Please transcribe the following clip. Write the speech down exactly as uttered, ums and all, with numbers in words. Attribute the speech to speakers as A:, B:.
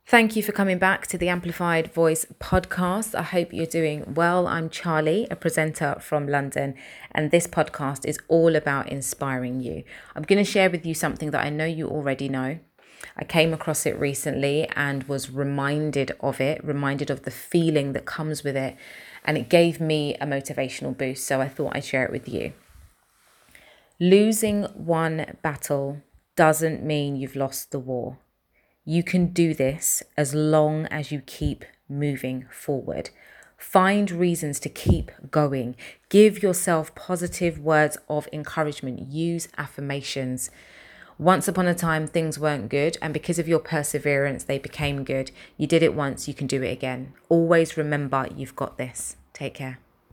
A: Thank you for coming back to the Amplified Voice podcast. I hope you're doing well. I'm Charlie, a presenter from London, and this podcast is all about inspiring you. I'm going to share with you something that I know you already know. I came across it recently and was reminded of it, reminded of the feeling that comes with it, and it gave me a motivational boost. So I thought I'd share it with you. Losing one battle doesn't mean you've lost the war. You can do this as long as you keep moving forward. Find reasons to keep going. Give yourself positive words of encouragement. Use affirmations. Once upon a time, things weren't good, and because of your perseverance, they became good. You did it once, you can do it again. Always remember you've got this. Take care.